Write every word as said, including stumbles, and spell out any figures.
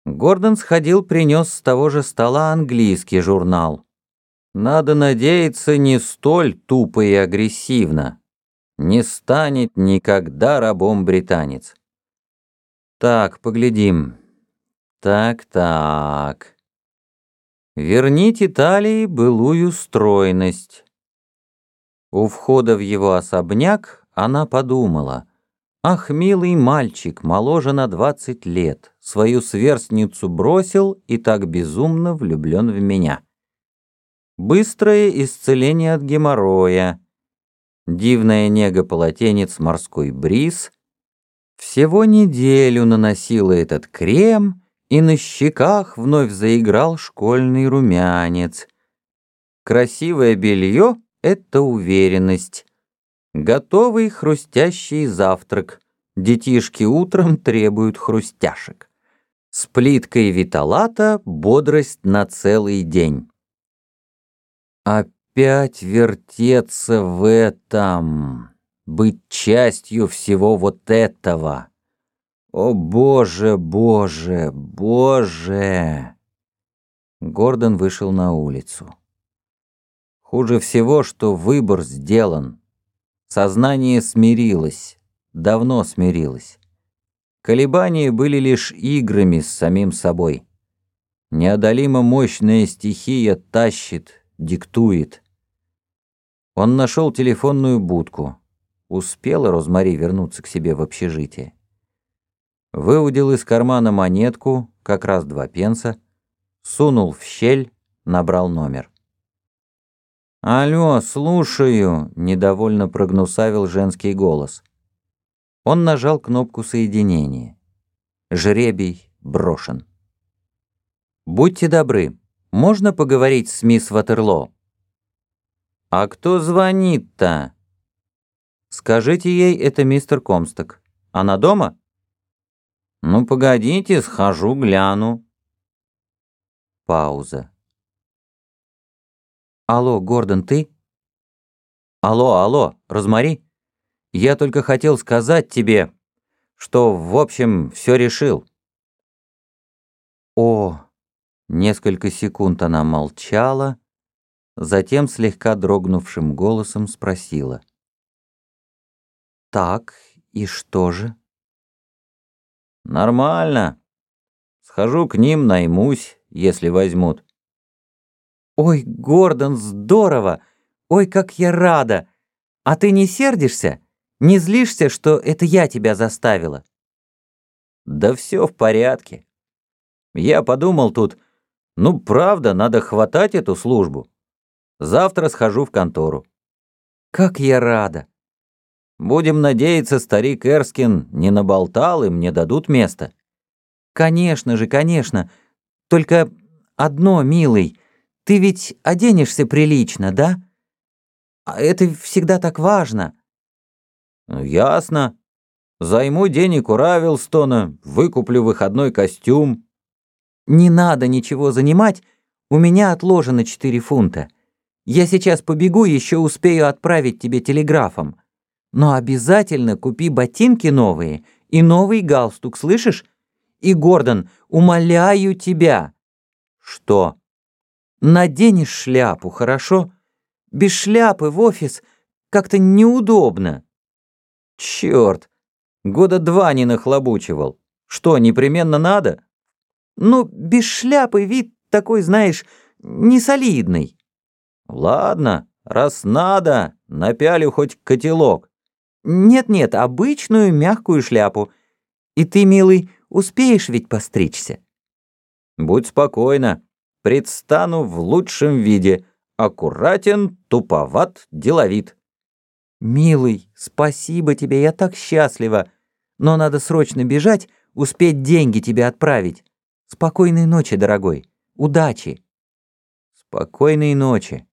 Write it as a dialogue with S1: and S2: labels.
S1: Гордон сходил, принес с того же стола английский журнал. Надо надеяться, не столь тупо и агрессивно. Не станет никогда рабом британец. Так, поглядим. Так-так. Вернить Италии былую стройность. У входа в его особняк она подумала. Ах, милый мальчик, моложе на двадцать лет, свою сверстницу бросил и так безумно влюблен в меня. Быстрое исцеление от геморроя, дивная нега полотенец, морской бриз. Всего неделю наносила этот крем, и на щеках вновь заиграл школьный румянец. Красивое белье — это уверенность. Готовый хрустящий завтрак. Детишки утром требуют хрустяшек. С плиткой виталата бодрость на целый день. Опять вертеться в этом, быть частью всего вот этого. О, Боже, Боже, Боже! Гордон вышел на улицу. Хуже всего, что выбор сделан. Сознание смирилось, давно смирилось. Колебания были лишь играми с самим собой. Неодолимо мощная стихия тащит, диктует. Он нашел телефонную будку. Успела Розмари вернуться к себе в общежитие. Выудил из кармана монетку, как раз два пенса, сунул в щель, набрал номер. «Алло, слушаю», — недовольно прогнусавил женский голос. Он нажал кнопку соединения. Жребий брошен. «Будьте добры, можно поговорить с мисс Ватерлоо?» «А кто звонит-то?» «Скажите ей, это мистер Комсток. Она дома?» «Ну, погодите, схожу, гляну». Пауза. «Алло, Гордон, ты?» «Алло, алло, Розмари? Я только хотел сказать тебе, что, в общем, все решил». «О!» Несколько секунд она молчала, затем слегка дрогнувшим голосом спросила. «Так, и что же?» «Нормально. Схожу к ним, наймусь, если возьмут». «Ой, Гордон, здорово! Ой, как я рада! А ты не сердишься? Не злишься, что это я тебя заставила?» «Да все в порядке. Я подумал тут, ну, правда, надо хватать эту службу. Завтра схожу в контору». «Как я рада!» «Будем надеяться, старик Эрскин не наболтал, и мне дадут место». «Конечно же, конечно. Только одно, милый, ты ведь оденешься прилично, да? А это всегда так важно». «Ну, ясно. Займу денег у Равилстона, выкуплю выходной костюм». «Не надо ничего занимать, у меня отложено четыре фунта. Я сейчас побегу, еще успею отправить тебе телеграфом. Но обязательно купи ботинки новые и новый галстук, слышишь? И, Гордон, умоляю тебя». «Что?» «Наденешь шляпу, хорошо? Без шляпы в офис как-то неудобно». «Черт! Года два не нахлобучивал. Что, непременно надо?» «Ну, без шляпы вид такой, знаешь, несолидный». «Ладно, раз надо, напялю хоть котелок». «Нет-нет, обычную мягкую шляпу. И ты, милый, успеешь ведь постричься?» «Будь спокойна. Предстану в лучшем виде. Аккуратен, туповат, деловит». «Милый, спасибо тебе, я так счастлива. Но надо срочно бежать, успеть деньги тебе отправить. Спокойной ночи, дорогой. Удачи». «Спокойной ночи».